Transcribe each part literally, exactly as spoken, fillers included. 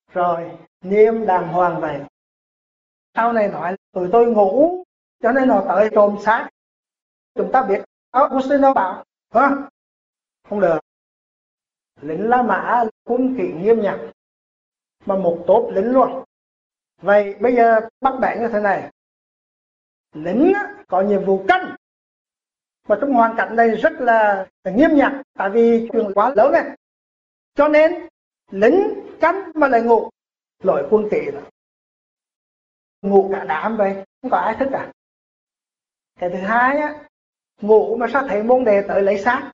rồi niêm đàng hoàng vậy. Sau này nói tụi tôi ngủ cho nên nó tới trộm xác. Chúng ta biết Augustino bảo hả? Không được. Lính La Mã quân kỷ nghiêm nhặt, mà một tốp lính luôn. Vậy bây giờ bắt bẻ như thế này, lính có nhiệm vụ canh, mà trong hoàn cảnh này rất là nghiêm nhặt, tại vì chuyện quá lớn này, cho nên lính canh mà lại ngủ, lỗi quân kỷ đó. Ngủ cả đám vậy, không có ai thức cả. Cái thứ hai á, ngủ mà sao thấy môn đề tới lấy xác.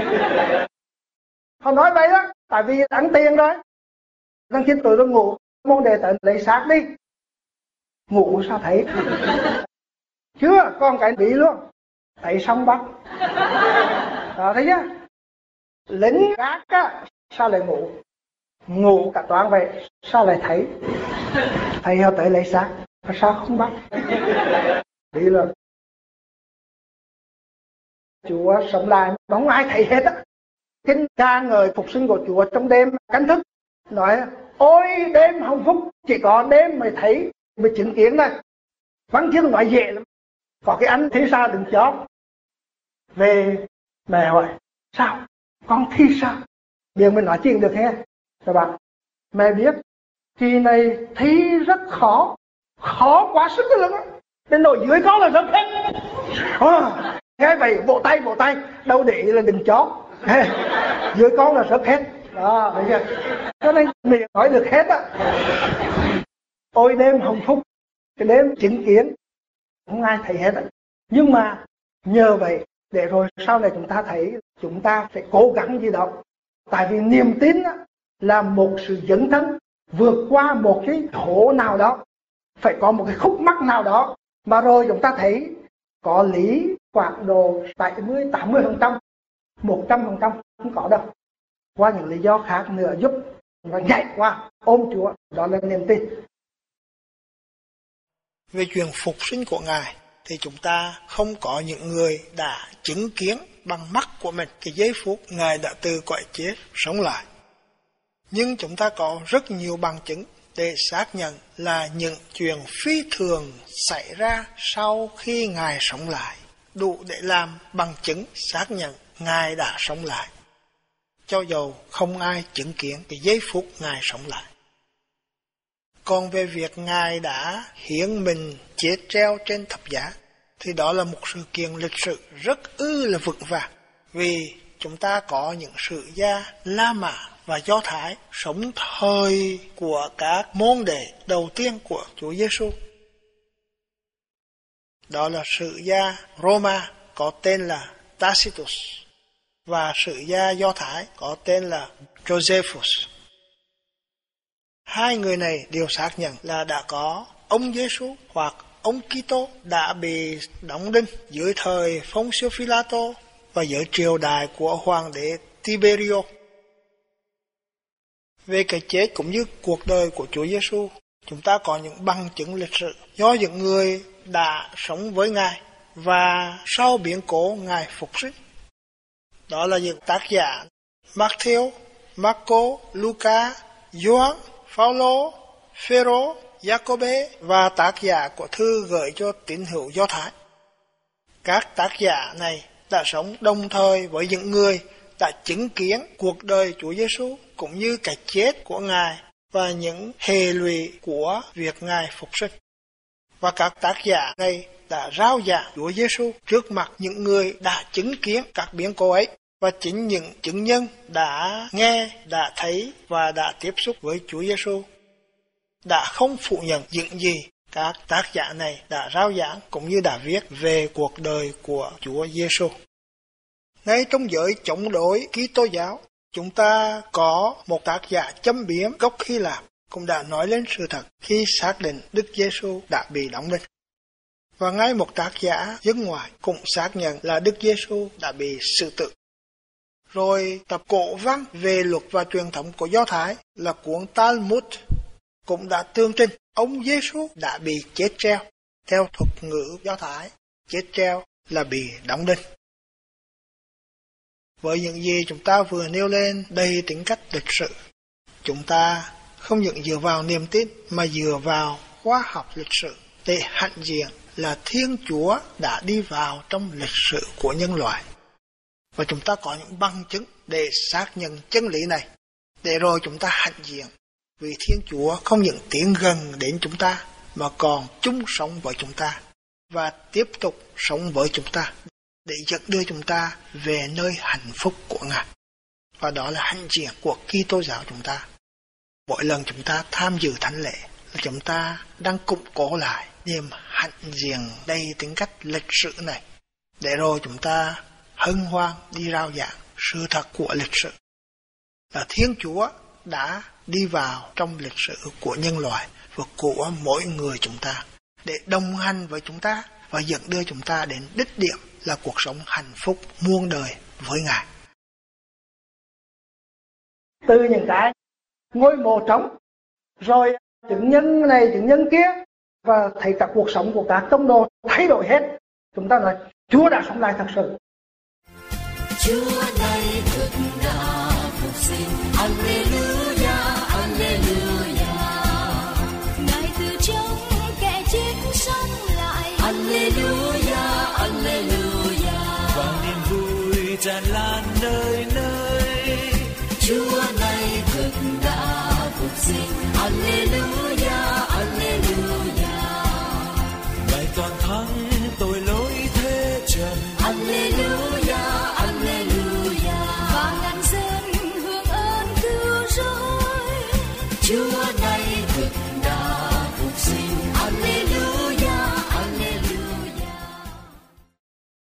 Họ nói vậy đó, tại vì đáng tiền rồi. Đang khi tụi tôi ngủ, môn đề tới lấy xác đi. Ngủ sao thấy. Chưa, còn cái bị luôn. Thấy xong bắt. Đó, thấy chưa? Lính gác á, sao lại ngủ? Ngủ cả toán vậy, sao lại thấy? Thấy họ tới lấy xác, sao không bắt? Đi luôn. Chúa sống lại, không ai thấy hết á. Kinh ca ngợi phục sinh của Chúa trong đêm cánh thức, nói ôi đêm hạnh phúc, chỉ có đêm mới thấy, mới chứng kiến này. Văn chương nói dễ lắm. Có cái anh thi sa đừng chót về, mẹ hỏi sao con thi sa, miệng mình nói chuyện được nghe. Các bạn, mẹ biết kỳ này thi rất khó, khó quá sức cái lắm, đến nỗi dưới con là rất hết. À, nghe vậy vỗ tay vỗ tay, đâu để là đừng chót. Dưới con là rất hết. Đó, thấy chưa? Cho nên miệng nói được hết á. Ôi đêm hạnh phúc, cái đêm chứng kiến, không ai thấy hết á. Nhưng mà nhờ vậy, để rồi sau này chúng ta thấy, chúng ta phải cố gắng gì đó. Tại vì niềm tin á, là một sự dấn thân vượt qua một cái khổ nào đó, phải có một cái khúc mắc nào đó, mà rồi chúng ta thấy có lý khoảng độ bảy mươi tám mươi phần trăm, một trăm phần trăm không có đâu. Qua những lý do khác nữa giúp và nhảy qua ôm Chúa, đó là niềm tin. Về chuyện phục sinh của Ngài thì chúng ta không có những người đã chứng kiến bằng mắt của mình cái giây phút Ngài đã từ cõi chết sống lại. Nhưng chúng ta có rất nhiều bằng chứng để xác nhận là những chuyện phi thường xảy ra sau khi Ngài sống lại, đủ để làm bằng chứng xác nhận Ngài đã sống lại, cho dầu không ai chứng kiến cái giây phút Ngài sống lại. Còn về việc Ngài đã hiến mình chết treo trên thập giá, thì đó là một sự kiện lịch sử rất ư là vững vàng, vì chúng ta có những sử gia La Mã và Do Thái sống thời của các môn đệ đầu tiên của Chúa Giêsu. Đó là sử gia Roma có tên là Tacitus và sử gia Do Thái có tên là Josephus. Hai người này đều xác nhận là đã có ông Giêsu hoặc ông Kitô đã bị đóng đinh dưới thời Phông-siêu Phi-la-tô và dưới triều đại của hoàng đế Tiberio. Về cái chết cũng như cuộc đời của Chúa Giêsu, chúng ta có những bằng chứng lịch sử do những người đã sống với Ngài và sau biến cố Ngài phục sinh. Đó là những tác giả Matthew, Marco, Luca, Gioan, Phaolô, Phêrô, Giacôbê và tác giả của thư gửi cho tín hữu Do Thái. Các tác giả này đã sống đồng thời với những người đã chứng kiến cuộc đời Chúa Giêsu cũng như cái chết của Ngài và những hệ lụy của việc Ngài phục sinh. Và các tác giả này đã rao giảng Chúa Giêsu trước mặt những người đã chứng kiến các biến cố ấy, và chính những chứng nhân đã nghe, đã thấy và đã tiếp xúc với Chúa Giêsu đã không phủ nhận những gì các tác giả này đã rao giảng cũng như đã viết về cuộc đời của Chúa Giêsu. Ngay trong giới chống đối Kitô giáo, chúng ta có một tác giả châm biếm gốc Hy Lạp cũng đã nói lên sự thật khi xác định Đức Giêsu đã bị đóng đinh. Và ngay một tác giả dân ngoại cũng xác nhận là Đức Giêsu đã bị xử tử. Rồi tập cổ văn về luật và truyền thống của Do Thái là cuốn Talmud cũng đã tường trình ông Giêsu đã bị chết treo. Theo thuật ngữ Do Thái, chết treo là bị đóng đinh. Với những gì chúng ta vừa nêu lên đầy tính cách lịch sử, chúng ta không những dựa vào niềm tin mà dựa vào khoa học lịch sử để hạnh diện là Thiên Chúa đã đi vào trong lịch sử của nhân loại. Và chúng ta có những bằng chứng để xác nhận chân lý này, để rồi chúng ta hạnh diện vì Thiên Chúa không những tiến gần đến chúng ta mà còn chung sống với chúng ta và tiếp tục sống với chúng ta để dẫn đưa chúng ta về nơi hạnh phúc của Ngài. Và đó là hạnh diện của Kitô giáo chúng ta. Mỗi lần chúng ta tham dự thánh lễ là chúng ta đang củng cố lại niềm hạnh diện đầy tính cách lịch sử này, để rồi chúng ta hân hoan đi rao giảng sự thật của lịch sử là Thiên Chúa đã đi vào trong lịch sử của nhân loại và của mỗi người chúng ta để đồng hành với chúng ta và dẫn đưa chúng ta đến đích điểm là cuộc sống hạnh phúc muôn đời với Ngài. Từ những cái ngôi mộ trống, rồi chứng nhân này chứng nhân kia, và thấy cả cuộc sống của các tông đồ thay đổi hết, chúng ta nói Chúa đã sống lại thật sự. Chúa này thực đã